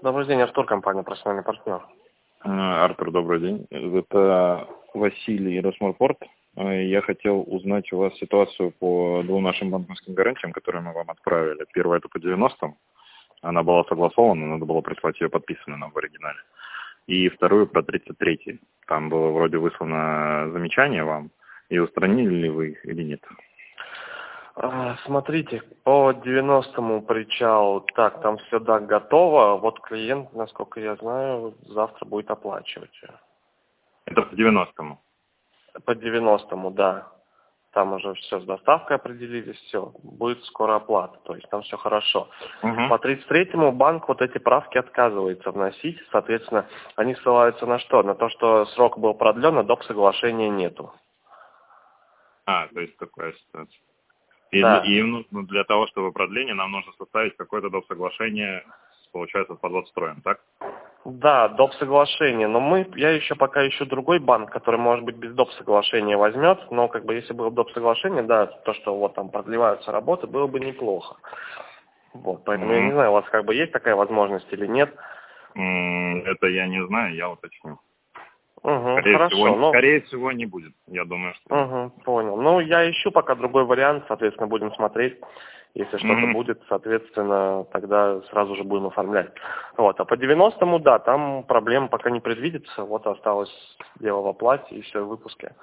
Добрый день, Артур, компания «Профессиональный партнер». Артур, добрый день. Это Василий, Росморпорт. Я хотел узнать у вас ситуацию по двум нашим банковским гарантиям, которые мы вам отправили. Первая это по 90-м. Она была согласована, надо было прислать ее подписанную нам в оригинале. И вторую про 33-й. Там было вроде выслано замечание вам. И устранили ли вы их или нет? Смотрите, по 90-му причалу, так, там все, да, готово. Вот клиент, насколько я знаю, завтра будет оплачивать. Это по 90-му? По 90-му, да. Там уже все с доставкой определились, все, будет скоро оплата, то есть там все хорошо. Угу. По 33-му банк вот эти правки отказывается вносить, соответственно, они ссылаются на что? На то, что срок был продлен, а доп. Соглашения нету. То есть такая ситуация. Да. И им нужно для того, чтобы продление, нам нужно составить какое-то доп. Соглашение, получается, под водстроем, так? Да, доп. Соглашение, но я еще пока ищу другой банк, который, может быть, без доп. Соглашения возьмет, но как бы если было доп. Соглашение, да, то, что вот там продлеваются работы, было бы неплохо. Вот, поэтому я не знаю, у вас как бы есть такая возможность или нет. Это я не знаю, я уточню. Хорошо. Скорее всего, не будет. Я думаю, что... Понял. Ну, я ищу пока другой вариант, соответственно, будем смотреть. Если что-то будет, соответственно, тогда сразу же будем оформлять. Вот. А по 90-му, да, там проблем пока не предвидится. Вот осталось дело в оплате и все в выпуске.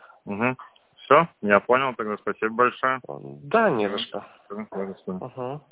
Все, я понял, тогда спасибо большое. Да, не за что. Все,